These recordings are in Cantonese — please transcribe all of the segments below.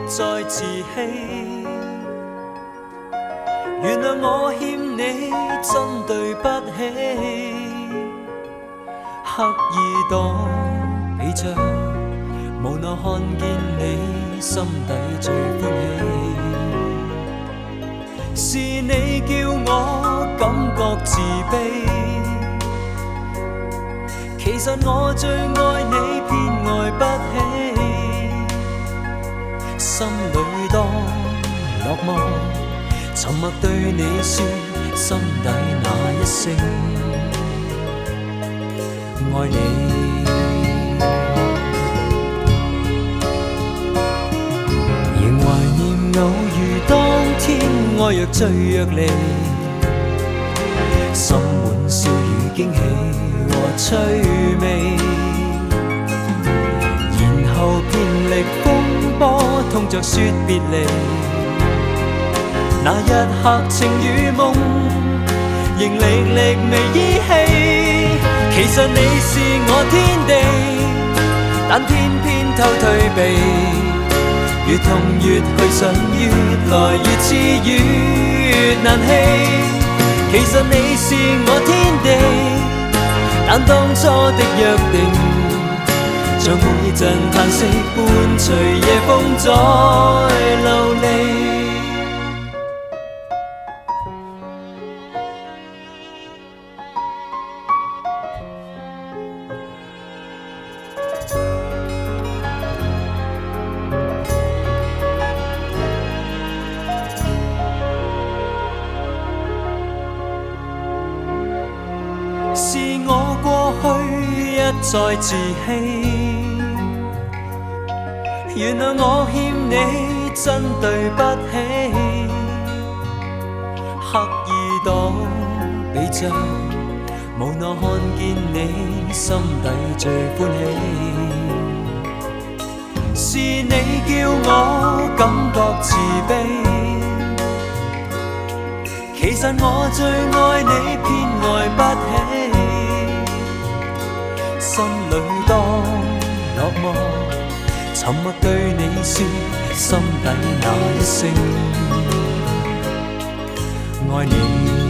再自欺。原谅我欠你，真對不起。刻意躲避着，無奈看見你心底最歡喜。是你叫我感覺自卑，其實我最愛你，偏愛不起。心裏多落寞，沉默對你說心底那一聲愛你。仍懷念偶遇當天愛若醉若離，心滿笑語驚喜和趣味，然後遍歷風波痛着說別離。那一刻情與夢仍歷歷未依稀。其實你是我天地，但偏偏偷退避。越痛越去想，越來越似越難棄。其實你是我天地，但當初的約定像每陣嘆息伴隨夜風在流離。是我過去一再自欺，原諒我欠你，真對不起。刻意躲避着，無奈看見你心底最歡喜。是你叫我感覺自卑，其實我最愛你，偏愛不起。心裏多落寞，沉默對你說心底那一聲愛你。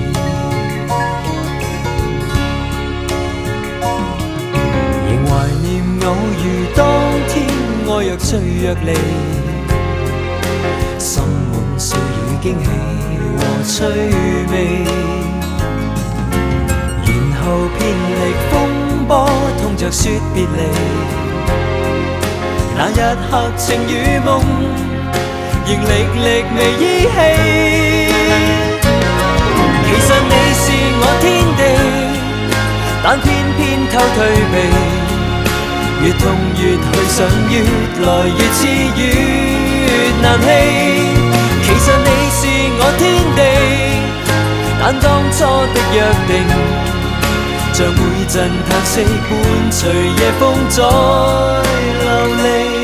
仍懷念偶遇當天愛若醉若離，心滿笑語驚喜和趣味，然後遍歷風波痛着說別離。那一刻情與夢仍歷歷未依稀。其實你是我天地，但偏偏偷退避。越痛越去想，越來越似越難棄。其實你是我天地，但當初的約定像每陣嘆息伴隨夜風在流離。